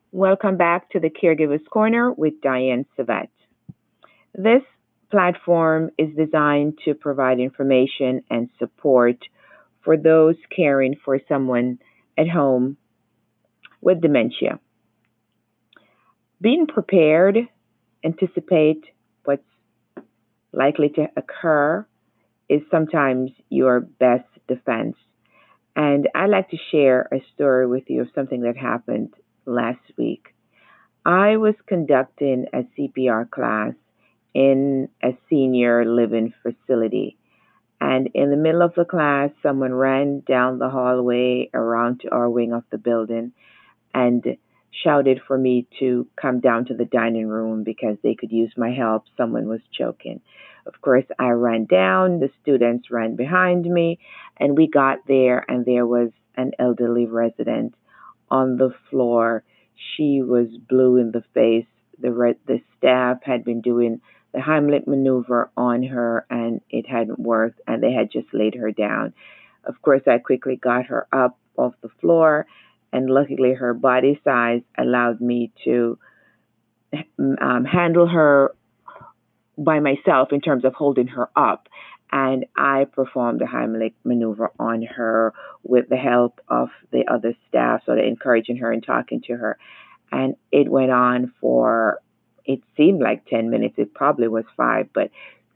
Welcome back to the Caregivers Corner with Diane Savet. This platform is designed to provide information and support for those caring for someone at home with dementia. Being prepared, anticipate what's likely to occur is sometimes your best defense. And I'd like to share a story with you of something that happened last week. I was conducting a CPR class in a senior living facility. And in the middle of the class, someone ran down the hallway around to our wing of the building and shouted for me to come down to the dining room because they could use my help. Someone was choking. Of course, I ran down, the students ran behind me, and we got there, and there was an elderly resident on the floor. She was blue in the face. The staff had been doing the Heimlich maneuver on her, and it hadn't worked, and they had just laid her down. Of course, I quickly got her up off the floor, and luckily her body size allowed me to handle her by myself in terms of holding her up. And I performed the Heimlich maneuver on her with the help of the other staff, sort of encouraging her and talking to her. And it went on for, it seemed like 10 minutes. It probably was five, but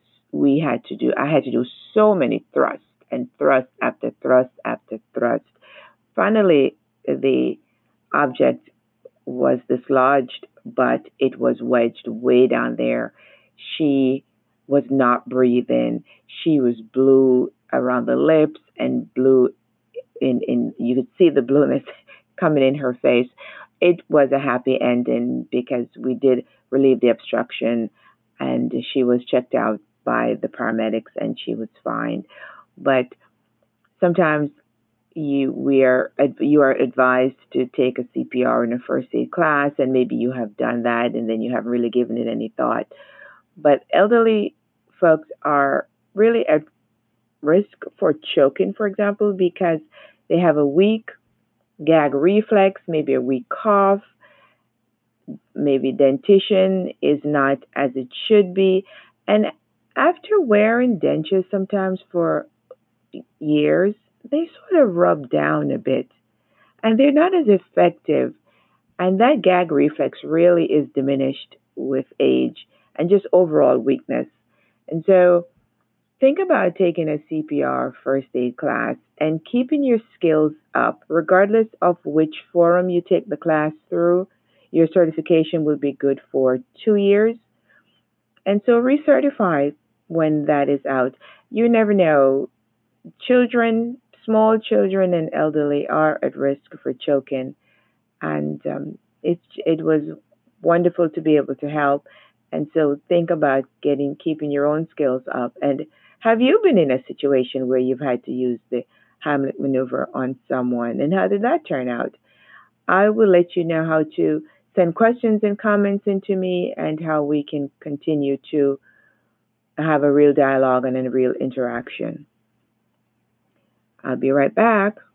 I had to do so many thrusts and thrust after thrust after thrust. Finally, the object was dislodged, but it was wedged way down there. She was not breathing. She was blue around the lips and blue in you could see the blueness coming in her face. It was a happy ending because we did relieve the obstruction and she was checked out by the paramedics and she was fine. But sometimes you are advised to take a CPR in a first aid class, and maybe you have done that, and then you haven't really given it any thought. But elderly folks are really at risk for choking, for example, because they have a weak gag reflex, maybe a weak cough, maybe dentition is not as it should be, and after wearing dentures sometimes for years, they sort of rub down a bit and they're not as effective. And that gag reflex really is diminished with age and just overall weakness. And so think about taking a CPR first aid class and keeping your skills up, regardless of which forum you take the class through. Your certification will be good for 2 years. And so recertify when that is out. You never know. Children, small children, and elderly are at risk for choking, and it was wonderful to be able to help. And so think about keeping your own skills up. And have you been in a situation where you've had to use the Heimlich maneuver on someone, and how did that turn out? I will let you know how to send questions and comments into me, and how we can continue to have a real dialogue and a real interaction. I'll be right back.